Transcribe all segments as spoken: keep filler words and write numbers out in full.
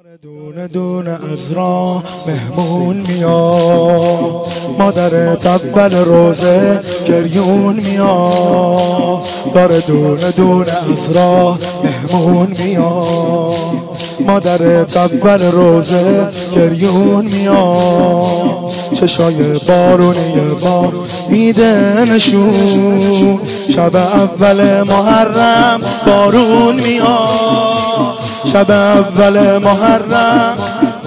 دونه دونه از راه مهمون میاد، مادرت اول روزه گریون میاد. داره دونه دونه از راه مهمون میاد، مادرت اول روزه گریون میاد. چشای بارونی با میده نشون، شب اول محرم بارون میاد، شب اول محرم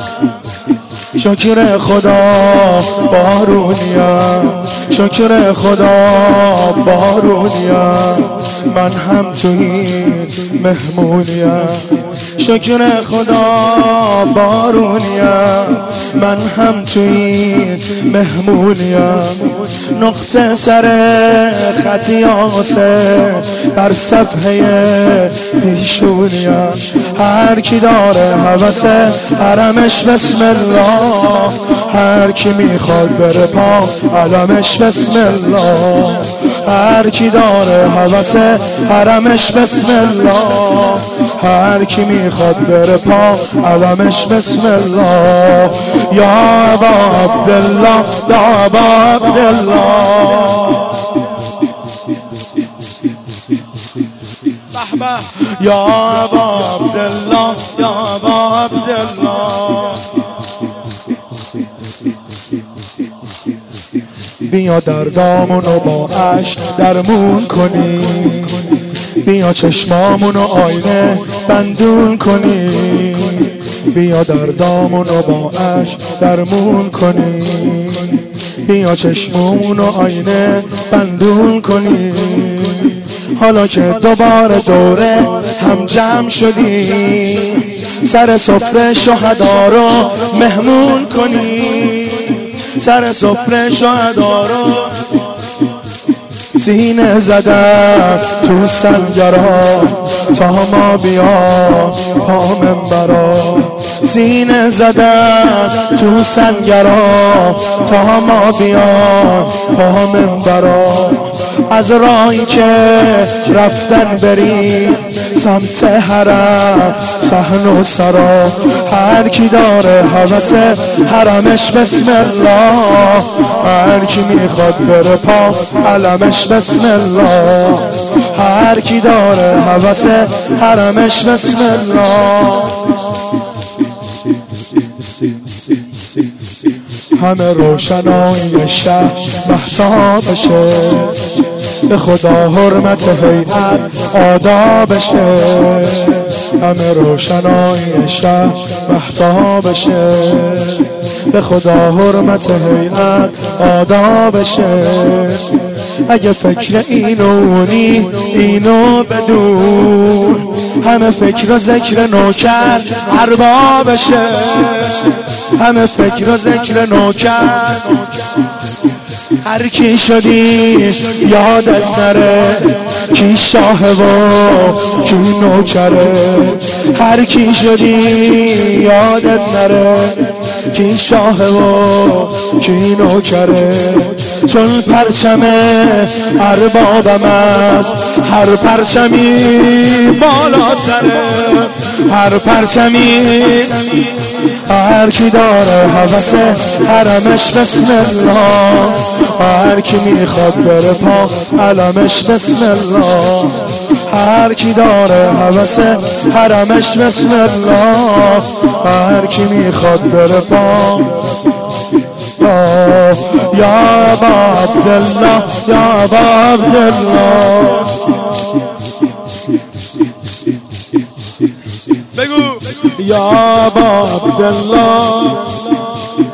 شکر خدا بارونیم، شکر خدا بارونیم. من هم تو این مهمونیم، شکر خدا بارونیم. من هم تو این مهمونیم. نقطه سر خطی آسه بر صفحه پیشونیم. هر کی داره هوس حرمش بسم الله، هر کی میخواد بره پا علمش بسم الله. هر کی داره هوس حرمش بسم الله، هر کی میخواد بره پا علمش بسم الله. یا ابا عبدالله، یا ابا عبدالله، یا ابا عبدالله، یا ابا عبدالله. بیا دردامونو با عشق درمون کنی، بیا چشمامونو آینه بندون کنی، بیا دردامونو با عشق درمون کنی، بیا چشمامونو آینه بندون کنی. حالا که دوباره دوره هم جمع شدی، سر سفره شهدا رو مهمون کنی، سر سفره شهدا رو سینه زده تو سنگرها تا ما بیا پا منبرا. سینه زده تو سنگرها تا ما بیا پا منبرا. از راهی که رفتن بری سمت حرم صحن و سرا. هر کی داره هوس حرمش بسم الله، هر کی میخواد بره پا علمش بسم الله. هر کی داره هوس حرمش بسم الله. همه روشنایی شهر مهتابشه، به خدا حرمت هیئت آدابشه. همه روشنایی شهر مهتابشه، به خدا حرمت هیئت آدابشه. اگه فکر اینو اونی اینو بدون، همه فکر و ذکر نوکر اربابشه، همه فکر و ذکر نوکر. هر کی شدی یادت نره کی شاه و کی نوکره. هر کی شدی یادت نره کی شاه و کی نوکره. چون پرچم اربابم است هر پرچمی بالاتره، هر پرچمی. هر کی داره هوس حرمش بسم الله، هر کی میخواد بره پا علمش بسم الله. هر کی داره هوس حرمش بسم الله، هر کی میخواد بره پا. یا ابا عبدالله، یا ابا عبدالله. بگو یا ابا عبدالله.